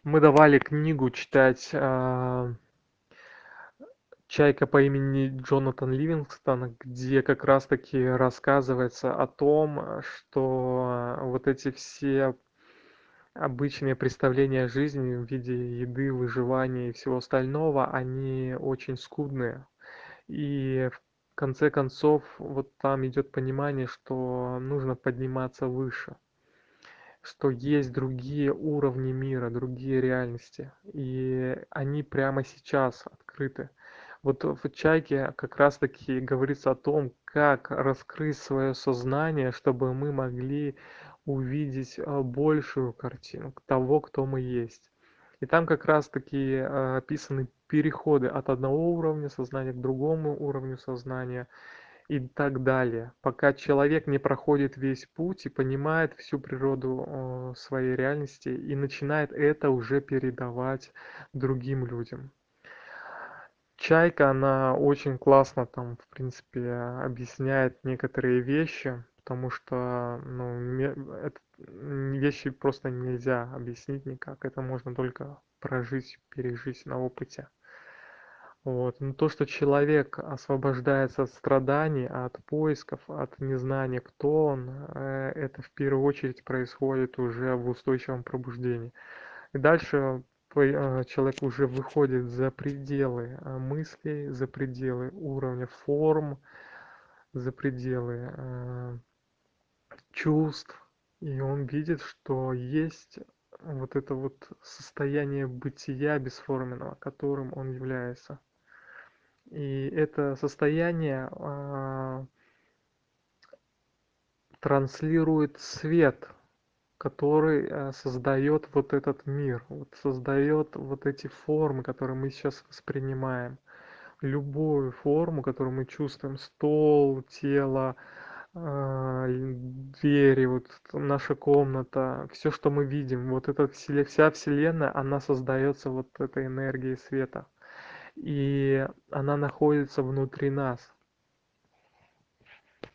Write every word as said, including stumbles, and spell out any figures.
Мы давали книгу читать, а, "Чайка по имени Джонатан Ливингстон", где как раз таки рассказывается о том, э, что вот эти все обычные представления о жизни в виде еды, выживания и всего остального, они очень скудные. И в конце концов, вот там идет понимание, что нужно подниматься выше, что есть другие уровни мира, другие реальности, и они прямо сейчас открыты. Вот в "Чайке" как раз таки говорится о том, как раскрыть свое сознание, чтобы мы могли увидеть, а, большую картину того, кто мы есть. И там как раз таки, а, описаны переходы от одного уровня сознания к другому уровню сознания и так далее, пока человек не проходит весь путь и понимает всю природу, э, своей реальности и начинает это уже передавать другим людям. "Чайка", она очень классно там, в принципе, объясняет некоторые вещи, потому что, ну, ме эт м, вещи просто нельзя объяснить никак. Это можно только прожить, пережить на опыте. Вот. Но то, что человек освобождается от страданий, от поисков, от незнания, кто он, э, это в первую очередь происходит уже в устойчивом пробуждении. И дальше твой, э, человек уже выходит за пределы, э, мыслей, за пределы уровня форм, за пределы, э, чувств, и он видит, что есть вот это вот состояние бытия бесформенного, которым он является. И это состояние, а, транслирует свет, который, э, создаёт вот этот мир, вот создаёт вот эти формы, которые мы сейчас воспринимаем. Любую форму, которую мы чувствуем: стол, тело, а, ль двери, вот наша комната, всё, что мы видим, вот эта вселе вся вселенная, она создаётся вот этой энергией света. И она находится внутри нас.